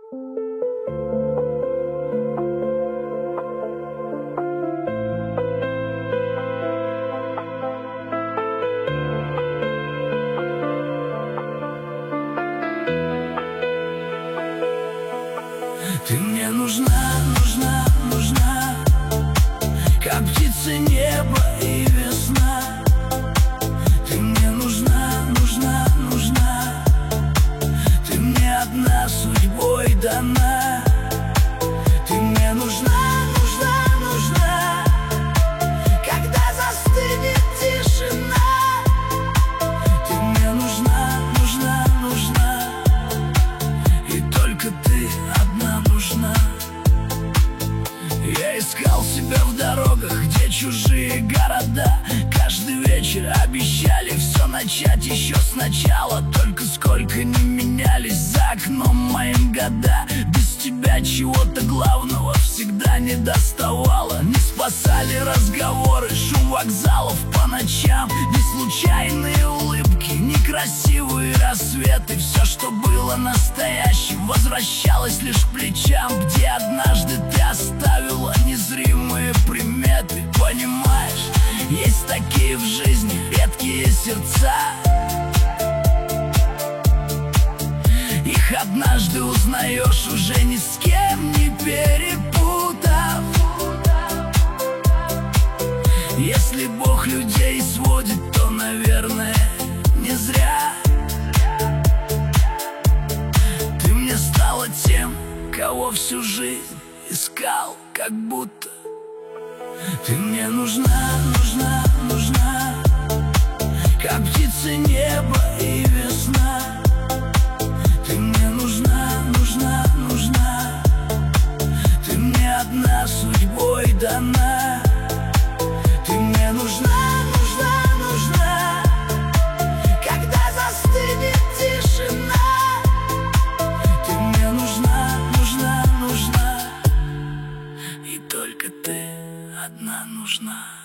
Ты мне нужна, нужна, нужна, как птица небо и весна. Ты мне нужна, нужна, нужна, ты мне одна судьбой дана. Ты мне нужна, нужна, нужна, когда застынет тишина. Ты мне нужна, нужна, нужна, и только ты одна нужна. Я искал себя в дорогах, где чужие города. Каждый вечер обещали все начать еще сначала. Только сколько не менялись за окном моим года. Без тебя чего-то главного всегда не доставало. Не спасали разговоры, шум вокзалов по ночам. Не случайные улыбки, некрасивые рассветы. Все, что было настоящим, возвращалось лишь к плечам, где однажды ты оставила незримые приметы. Понимаешь, есть такие в жизни редкие сердца. Их однажды узнаешь, уже ни с кем не перепутав. Если Бог людей сводит, то, наверное, не зря. Ты мне стала тем, кого всю жизнь искал, как будто. Ты мне нужна, нужна, нужна, как птица небо и весна. Ты мне нужна, нужна, нужна, ты мне одна судьбой дана. Ты мне нужна, нужна, нужна, когда застынет тишина. Ты мне нужна, нужна, нужна, и только ты одна нужна.